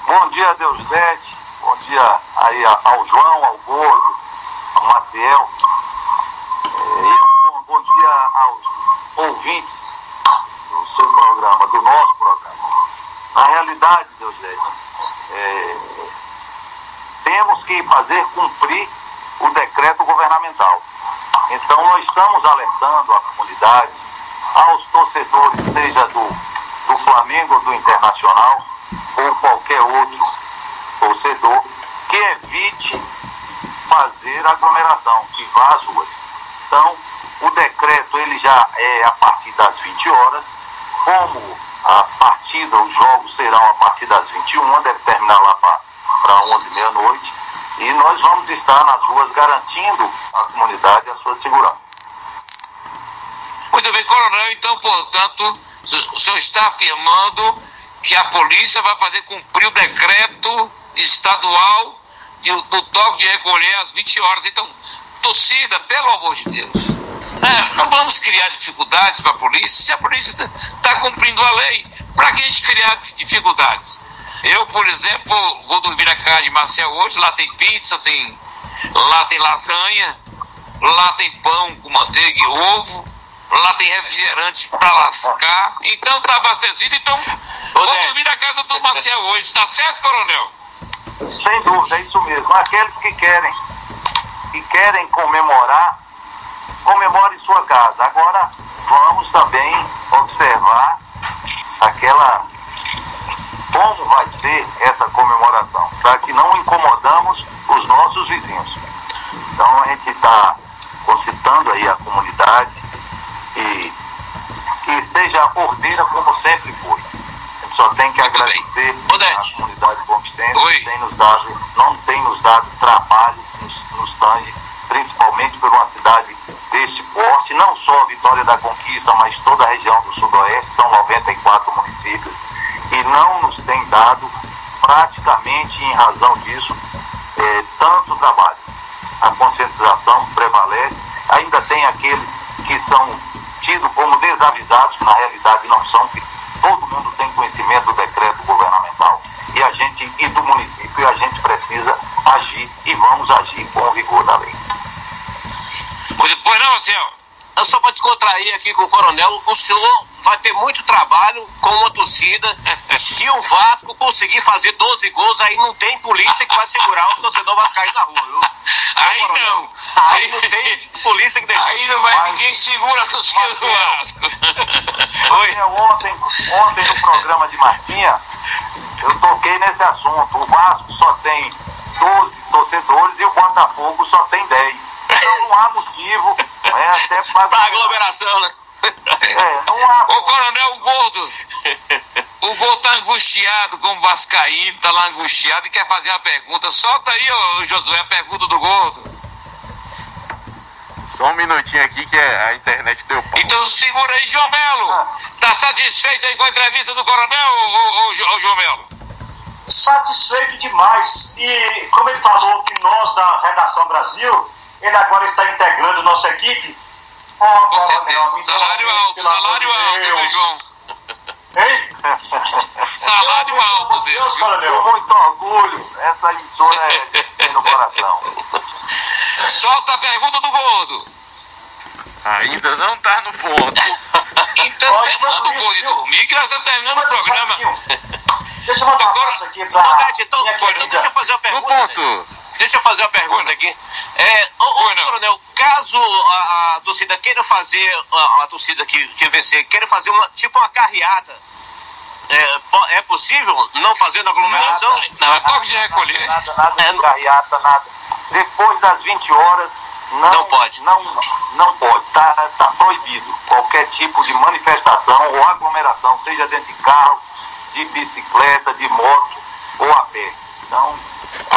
Bom dia, Deusdete. Bom dia aí ao João, ao Gordo, ao Maciel. Bom dia aos ouvintes do seu programa, do nosso programa. Na realidade, Deusdete, temos que fazer cumprir o decreto governamental. Então nós estamos alertando a comunidade, aos torcedores, seja do Flamengo ou do Internacional, ou qualquer outro torcedor, que evite fazer aglomeração, que vá às ruas. Então, o decreto ele já é a partir das 20 horas, como a partida, os jogos serão a partir das 21, deve terminar lá para 11, meia-noite, e nós vamos estar nas ruas garantindo à comunidade a sua segurança. Muito bem, coronel, então, portanto, o senhor está afirmando que a polícia vai fazer cumprir o decreto estadual do toque de recolher às 20 horas. Então, torcida, pelo amor de Deus, não vamos criar dificuldades para a polícia, se a polícia está cumprindo a lei. Para que a gente criar dificuldades? Eu, por exemplo, vou dormir na casa de Marcel hoje, lá tem pizza, lá tem lasanha, lá tem pão com manteiga e ovo, lá tem refrigerante para lascar, então está abastecido, então vou dormir na casa do Marcel hoje, está certo, coronel? Sem dúvida, é isso mesmo. Aqueles que querem comemorar, comemore em sua casa. Agora vamos também observar como vai ser essa comemoração, para que não incomodamos os nossos vizinhos. Então a gente está concitando aí a comunidade e que seja ordeira como sempre foi. A gente só tem que agradecer à comunidade conquistante que não tem nos dado trabalho, nos tange, principalmente por uma cidade desse porte, não só a Vitória da Conquista, mas toda a região do Sudoeste, são 94 municípios, e não nos tem dado, praticamente em razão disso, tanto trabalho. A conscientização prevalece, ainda tem aqueles que são tidos como desavisados, que na realidade não são, que todo mundo tem conhecimento do decreto governamental e do município, e a gente precisa agir, e vamos agir com o rigor da lei. Pois não, Marcel? Eu só para descontrair aqui com o coronel, o senhor vai ter muito trabalho com a torcida. Se o Vasco conseguir fazer 12 gols, aí não tem polícia que vai segurar o torcedor vascaíno na rua, viu? Aí não. Aí não tem polícia que deixa. Aí não vai, ninguém segura a torcida do Vasco. Ontem no programa de Martinha, eu toquei nesse assunto. O Vasco só tem 12 torcedores e o Botafogo só tem 10. Então não há motivo até para aglomeração, né? Não há. Ô coronel, o Gordo tá angustiado com o vascaíno, tá lá angustiado e quer fazer uma pergunta. Solta aí, ô Josué, a pergunta do Gordo. Só um minutinho aqui que a internet deu pau. Então segura aí, João Melo. Tá satisfeito aí com a entrevista do coronel, ô João Melo? Satisfeito demais. E como ele falou que nós da Redação Brasil, ele agora está integrando nossa equipe. Com certeza. Salário alto, viu, João? Hein? Salário alto, Deus. Com muito orgulho, essa emissora é no coração. Solta a pergunta do Gordo. Ainda não tá no ponto. Então, manda o Gordo dormir, que nós estamos terminando o programa. Deixa eu mandar uma coisa aqui pra... Então, deixa eu fazer uma pergunta. No ponto. Deixa eu fazer uma pergunta aqui. Coronel, caso a torcida queira fazer, a torcida que vencer, queira fazer uma carreata, é possível não fazendo aglomeração? Não, é toque de recolher. Nada de carreata, nada. Depois das 20 horas, não pode. Não pode. Tá proibido qualquer tipo de manifestação ou aglomeração, seja dentro de carro, de bicicleta, de moto ou a pé. Então,